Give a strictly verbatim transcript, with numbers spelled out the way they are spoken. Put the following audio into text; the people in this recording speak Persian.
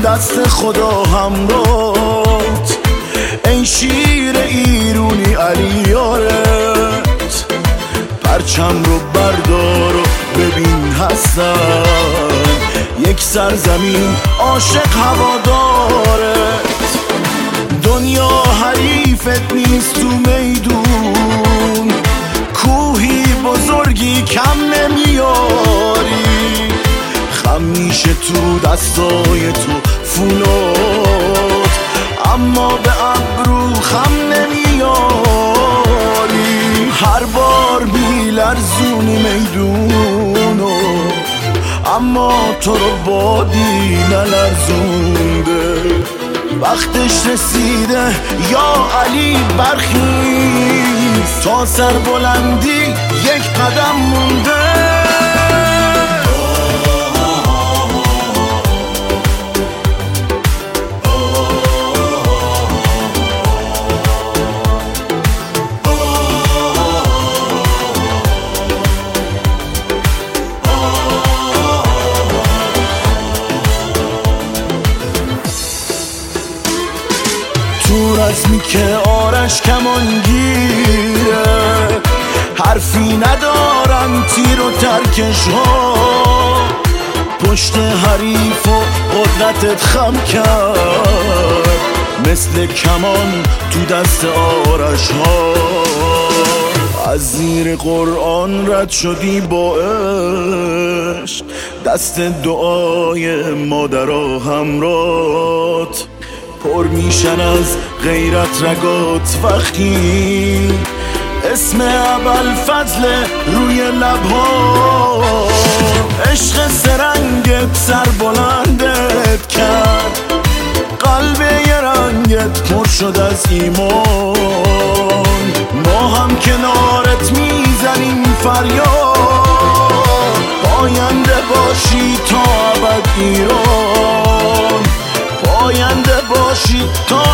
دست خدا همراهت، ای شیر ایرونی علی یارت. پرچم رو بردار و ببین هستن یک سرزمین عاشق هوادارت. دنیا حریفت نیست تو میدون، کوهی بزرگی کم نمیاری. خم میشه تو دستای تو فولاد، اما به ابرو خم نمیاری. هر بار میلرزونی میدونو، اما تو رو بادی نلرزونده. وقتش رسیده یا علی برخیز، تا سر بلندی یک قدم مونده. تو رسمی که آرش کمانگیره، حرفی ندارن تیر و ترکش ها. پشت حریف و قدرتت خم کرد، مثل کمان تو دست آرش ها. از زیر قرآن رد شدی با عشق، دست دعای مادرها همرات. پر میشن از غیرت رگات وقتی اسم ابوالفضل روی لبها. عشق سرنگت سر بلندت کرد، قلب یه رنگت پر شد از ایمان. ما هم کنارت میزنیم فریاد، پاینده باشی تا ابد ایران، پاینده باشی تا